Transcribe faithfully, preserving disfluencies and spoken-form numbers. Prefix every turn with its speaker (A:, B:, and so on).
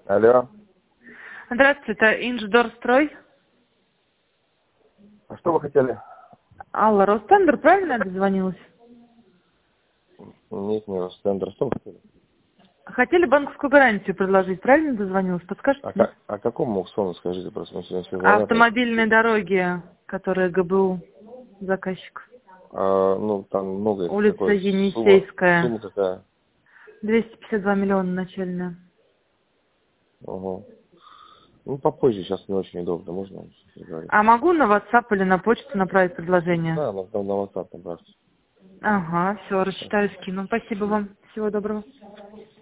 A: Алло.
B: Здравствуйте, это Инждорстрой.
A: А что вы хотели?
B: Алла, Ростендер, правильно я дозвонилась?
A: Нет, не Ростендер. Что вы хотели?
B: Хотели банковскую гарантию предложить, правильно дозвонилась? Подскажете?
A: А, как, а какому аукциону, скажите, просто мы сегодня с февраля.
B: Автомобильные дороги, которые ГБУ заказчик.
A: А, ну, там много.
B: Улица
A: Какой,
B: Енисейская.
A: Сумма, сумма какая?
B: двести пятьдесят два миллиона начальная.
A: Угу. Ну, попозже, сейчас не очень удобно. Можно говорить?
B: А могу на WhatsApp или на почту направить предложение?
A: Да, на, на WhatsApp набраться.
B: Ага, все, рассчитаю, скину. Спасибо вам. Всего доброго.